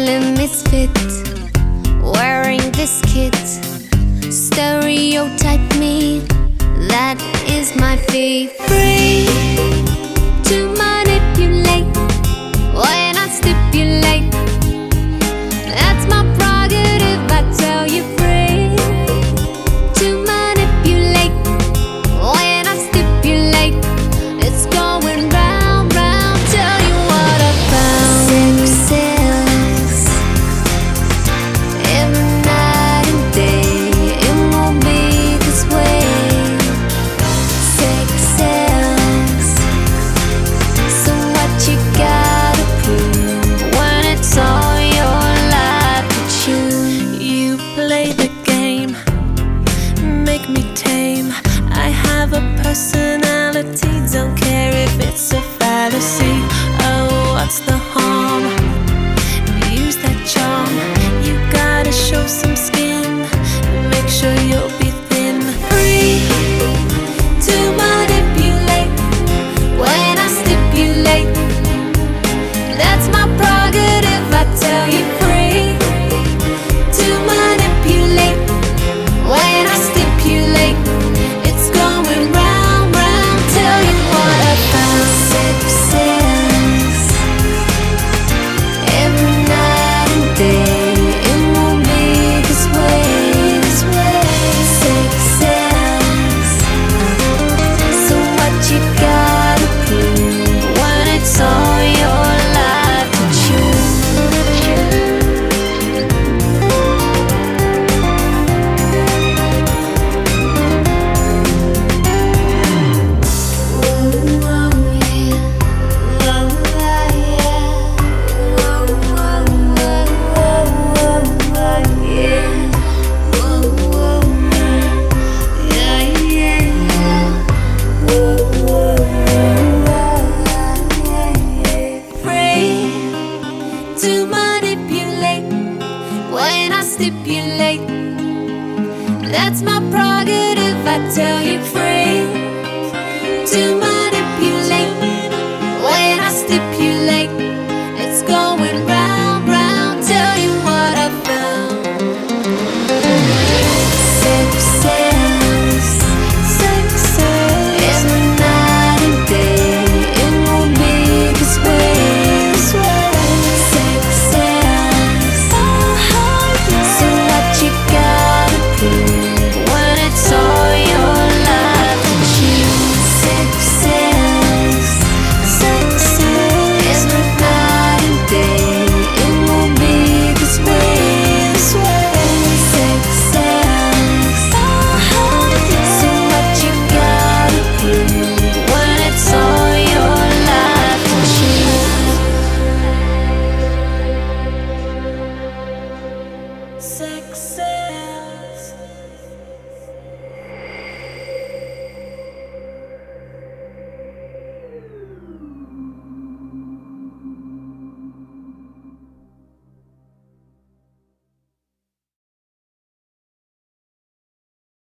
a misfit, wearing this kit. Stereotype me, that is my fate. Free to manipulate when I stipulate. That's my prerogative, I tell you. Free to manipulate when I stipulate. It's going round, round, tell you what I found. Sex sells every night and day. It won't be this way. Sex sells, so what you gotta prove when it's all your life to choose? You play the game, make me tame. I have a personality, don't care if it's a fallacy. Oh, what's the harm? Use that charm. You gotta show some skin, make sure you'll be thin. Free to manipulate when I stipulate. That's my prerogative, I tell you. Free to manipulate when I stipulate. It's going round, round, tell you what I found. Sex sells every night and day. It won't be this way, this way. Sex sells, so what you gotta prove when it's all your life to choose? Free to manipulate when I stipulate. That's my prerogative, I tell you.